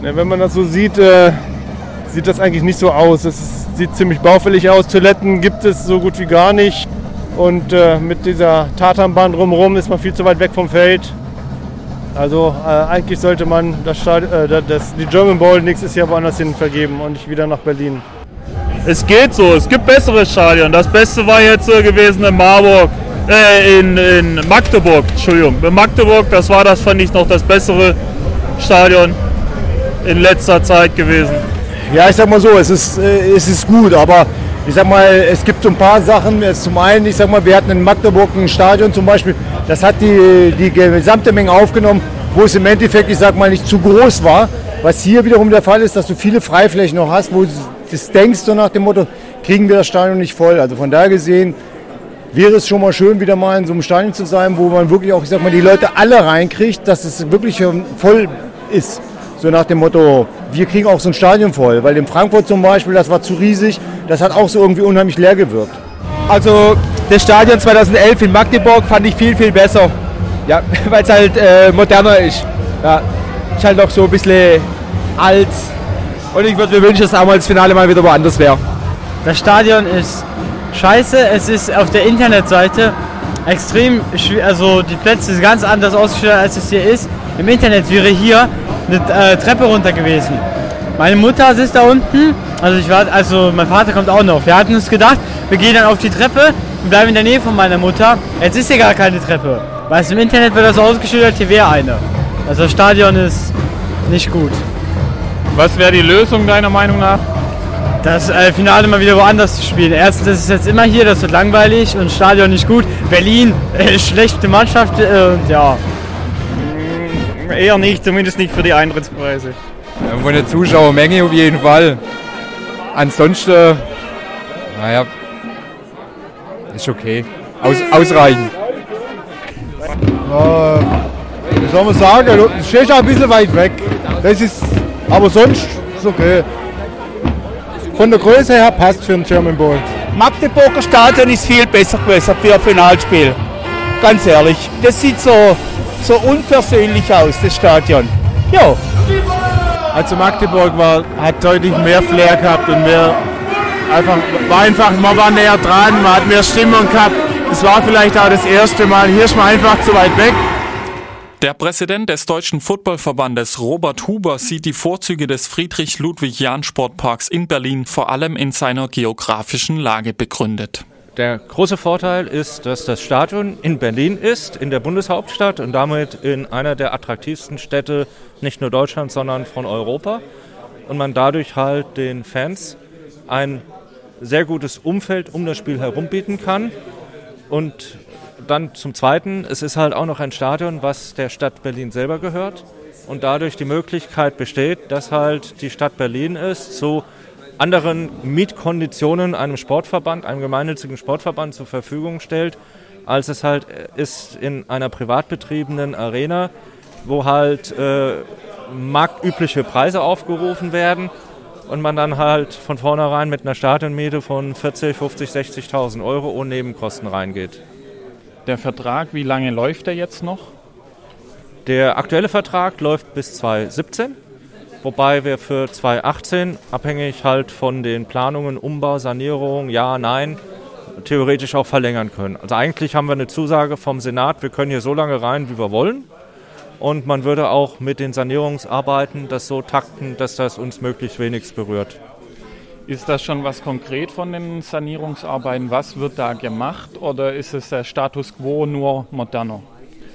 Ja, wenn man das so sieht, sieht das eigentlich nicht so aus. Es sieht ziemlich baufällig aus. Toiletten gibt es so gut wie gar nicht. Und mit dieser Tatanbahn drumherum ist man viel zu weit weg vom Feld. Also eigentlich sollte man die German Bowl nächstes Jahr woanders hin vergeben und nicht wieder nach Berlin. Es geht so, es gibt bessere Stadien. Das Beste war jetzt gewesen in Magdeburg. Entschuldigung, in Magdeburg, fand ich noch das bessere Stadion in letzter Zeit gewesen. Ja, ich sag mal so, es ist gut, aber ich sag mal, es gibt so ein paar Sachen. Zum einen, ich sag mal, wir hatten in Magdeburg ein Stadion zum Beispiel, das hat die gesamte Menge aufgenommen, wo es im Endeffekt, ich sag mal, nicht zu groß war. Was hier wiederum der Fall ist, dass du viele Freiflächen noch hast, wo du das denkst, so nach dem Motto, kriegen wir das Stadion nicht voll. Also von daher gesehen wäre es schon mal schön, wieder mal in so einem Stadion zu sein, wo man wirklich auch, ich sag mal, die Leute alle reinkriegt, dass es wirklich voll ist. So nach dem Motto, wir kriegen auch so ein Stadion voll. Weil in Frankfurt zum Beispiel, das war zu riesig, das hat auch so irgendwie unheimlich leer gewirkt. Also das Stadion 2011 in Magdeburg fand ich viel, viel besser. Ja, weil es halt moderner ist. Ja, ist halt noch so ein bisschen alt. Und ich würde mir wünschen, dass auch mal das Finale mal wieder woanders wäre. Das Stadion ist scheiße. Es ist auf der Internetseite extrem schwierig. Also die Plätze sind ganz anders ausgestattet, als es hier ist. Im Internet wäre hier eine Treppe runter gewesen. Meine Mutter sitzt da unten, also mein Vater kommt auch noch. Wir hatten uns gedacht, wir gehen dann auf die Treppe und bleiben in der Nähe von meiner Mutter. Jetzt ist hier gar keine Treppe, weil im Internet wird das so ausgeschildert, hier wäre eine. Also das Stadion ist nicht gut. Was wäre die Lösung deiner Meinung nach? Das Finale mal wieder woanders zu spielen. Erstens, das ist jetzt immer hier, das wird langweilig und Stadion nicht gut. Berlin, schlechte Mannschaft und ja. Eher nicht, zumindest nicht für die Eintrittspreise. Ja, von der Zuschauermenge auf jeden Fall. Ansonsten, naja, ist okay. Ausreichend. Wie soll man sagen, du stehst auch ein bisschen weit weg. Aber sonst ist okay. Von der Größe her passt für den German Bowl. Magdeburger Stadion ist viel besser gewesen für ein Finalspiel. Ganz ehrlich, das sieht so unpersönlich aus, das Stadion. Ja. Also Magdeburg hat deutlich mehr Flair gehabt und man war näher dran, man hat mehr Stimmung gehabt. Es war vielleicht auch das erste Mal, hier ist man einfach zu weit weg. Der Präsident des Deutschen Footballverbandes Robert Huber sieht die Vorzüge des Friedrich-Ludwig-Jahn-Sportparks in Berlin vor allem in seiner geografischen Lage begründet. Der große Vorteil ist, dass das Stadion in Berlin ist, in der Bundeshauptstadt und damit in einer der attraktivsten Städte nicht nur Deutschlands, sondern von Europa. Und man dadurch halt den Fans ein sehr gutes Umfeld um das Spiel herum bieten kann. Und dann zum Zweiten, es ist halt auch noch ein Stadion, was der Stadt Berlin selber gehört. Und dadurch die Möglichkeit besteht, dass halt die Stadt Berlin ist, zu anderen Mietkonditionen einem Sportverband, einem gemeinnützigen Sportverband zur Verfügung stellt, als es halt ist in einer privat betriebenen Arena, wo halt marktübliche Preise aufgerufen werden und man dann halt von vornherein mit einer Stadionmiete von 40, 50, 60.000 Euro ohne Nebenkosten reingeht. Der Vertrag, wie lange läuft der jetzt noch? Der aktuelle Vertrag läuft bis 2017. Wobei wir für 2018, abhängig halt von den Planungen, Umbau, Sanierung, ja, nein, theoretisch auch verlängern können. Also eigentlich haben wir eine Zusage vom Senat, wir können hier so lange rein, wie wir wollen. Und man würde auch mit den Sanierungsarbeiten das so takten, dass das uns möglichst wenigstens berührt. Ist das schon was konkret von den Sanierungsarbeiten? Was wird da gemacht oder ist es der Status quo nur moderner?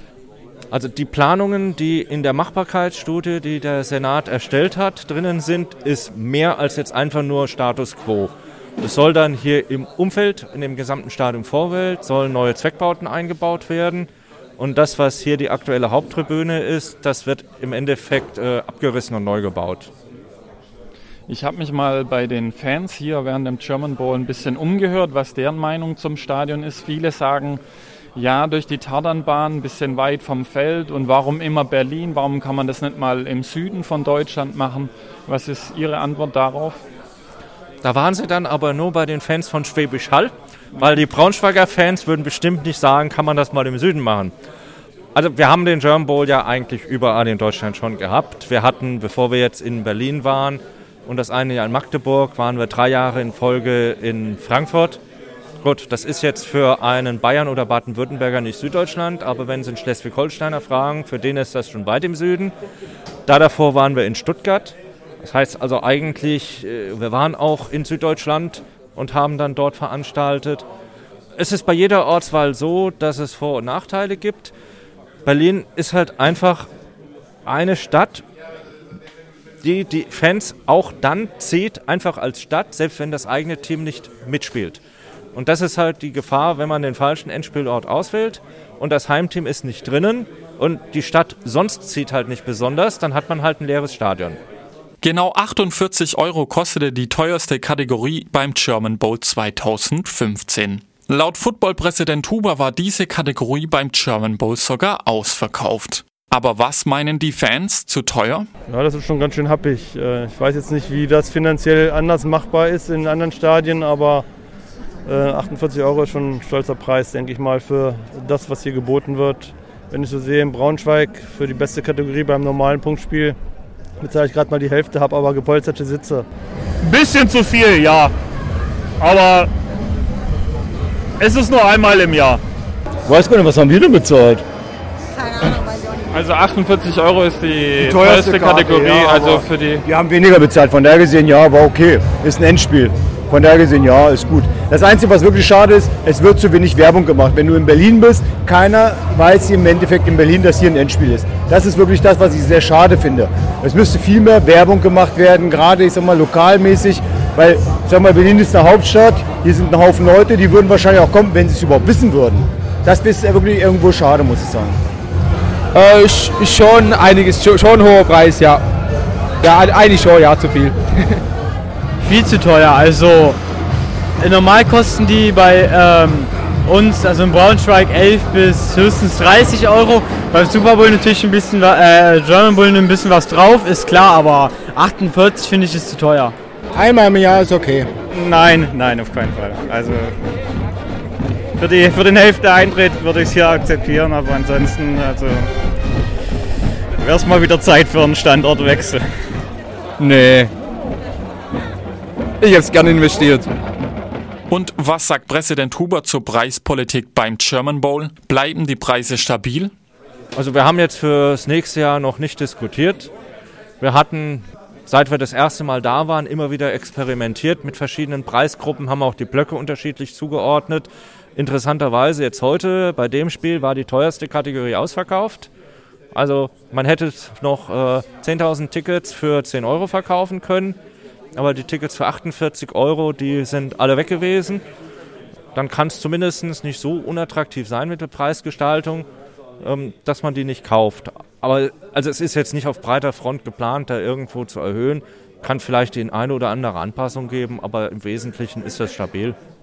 Also die Planungen, die in der Machbarkeitsstudie, die der Senat erstellt hat, drinnen sind, ist mehr als jetzt einfach nur Status quo. Es soll dann hier im Umfeld, in dem gesamten Stadion Vorwelt, sollen neue Zweckbauten eingebaut werden. Und das, was hier die aktuelle Haupttribüne ist, das wird im Endeffekt abgerissen und neu gebaut. Ich habe mich mal bei den Fans hier während dem German Bowl ein bisschen umgehört, was deren Meinung zum Stadion ist. Viele sagen, ja, durch die Tatanbahn ein bisschen weit vom Feld und warum immer Berlin? Warum kann man das nicht mal im Süden von Deutschland machen? Was ist Ihre Antwort darauf? Da waren sie dann aber nur bei den Fans von Schwäbisch Hall, weil die Braunschweiger Fans würden bestimmt nicht sagen, kann man das mal im Süden machen. Also wir haben den German Bowl ja eigentlich überall in Deutschland schon gehabt. Wir hatten, bevor wir jetzt in Berlin waren und das eine Jahr in Magdeburg, waren wir 3 Jahre in Folge in Frankfurt. Gut, das ist jetzt für einen Bayern oder Baden-Württemberger nicht Süddeutschland, aber wenn Sie einen Schleswig-Holsteiner fragen, für den ist das schon weit im Süden. Davor waren wir in Stuttgart. Das heißt also eigentlich, wir waren auch in Süddeutschland und haben dann dort veranstaltet. Es ist bei jeder Ortswahl so, dass es Vor- und Nachteile gibt. Berlin ist halt einfach eine Stadt, die die Fans auch dann zieht, einfach als Stadt, selbst wenn das eigene Team nicht mitspielt. Und das ist halt die Gefahr, wenn man den falschen Endspielort auswählt und das Heimteam ist nicht drinnen und die Stadt sonst zieht halt nicht besonders, dann hat man halt ein leeres Stadion. Genau 48 € kostete die teuerste Kategorie beim German Bowl 2015. Laut Football-Präsident Huber war diese Kategorie beim German Bowl sogar ausverkauft. Aber was meinen die Fans? Zu teuer? Ja, das ist schon ganz schön happig. Ich weiß jetzt nicht, wie das finanziell anders machbar ist in anderen Stadien, aber 48 € ist schon ein stolzer Preis, denke ich mal, für das, was hier geboten wird. Wenn ich so sehe, in Braunschweig für die beste Kategorie beim normalen Punktspiel bezahle ich gerade mal die Hälfte, habe aber gepolsterte Sitze. Ein bisschen zu viel, ja. Aber es ist nur einmal im Jahr. Ich weiß gar nicht, was haben wir denn bezahlt? Keine Ahnung, weiß ich auch nicht. Also 48 € ist die teuerste Kategorie. Ja, also für die. Wir haben weniger bezahlt, von daher gesehen, ja, war okay. Ist ein Endspiel. Von daher gesehen, ja, ist gut. Das Einzige, was wirklich schade ist, es wird zu wenig Werbung gemacht. Wenn du in Berlin bist, keiner weiß hier im Endeffekt in Berlin, dass hier ein Endspiel ist. Das ist wirklich das, was ich sehr schade finde. Es müsste viel mehr Werbung gemacht werden, gerade, ich sag mal, lokalmäßig. Weil, ich sag mal, Berlin ist eine Hauptstadt, hier sind ein Haufen Leute, die würden wahrscheinlich auch kommen, wenn sie es überhaupt wissen würden. Das ist wirklich irgendwo schade, muss ich sagen. Schon einiges, schon ein hoher Preis, ja. Ja, eigentlich schon, ja, zu viel. Viel zu teuer, also normal kosten die bei uns, also in Braunschweig 11 bis höchstens 30 €. Beim Super Bowl natürlich ein bisschen, German Bowl ein bisschen was drauf, ist klar, aber 48 finde ich ist zu teuer. Einmal im Jahr ist okay. Nein, auf keinen Fall. Also für den Hälfte Eintritt würde ich es hier akzeptieren, aber ansonsten wäre es mal wieder Zeit für einen Standortwechsel. Nee. Ich habe es gerne investiert. Und was sagt Präsident Huber zur Preispolitik beim German Bowl? Bleiben die Preise stabil? Also wir haben jetzt fürs nächste Jahr noch nicht diskutiert. Wir hatten, seit wir das erste Mal da waren, immer wieder experimentiert mit verschiedenen Preisgruppen, haben auch die Blöcke unterschiedlich zugeordnet. Interessanterweise jetzt heute bei dem Spiel war die teuerste Kategorie ausverkauft. Also man hätte noch 10.000 Tickets für 10 € verkaufen können. Aber die Tickets für 48 €, die sind alle weg gewesen. Dann kann es zumindest nicht so unattraktiv sein mit der Preisgestaltung, dass man die nicht kauft. Aber also es ist jetzt nicht auf breiter Front geplant, da irgendwo zu erhöhen. Kann vielleicht die eine oder andere Anpassung geben, aber im Wesentlichen ist das stabil.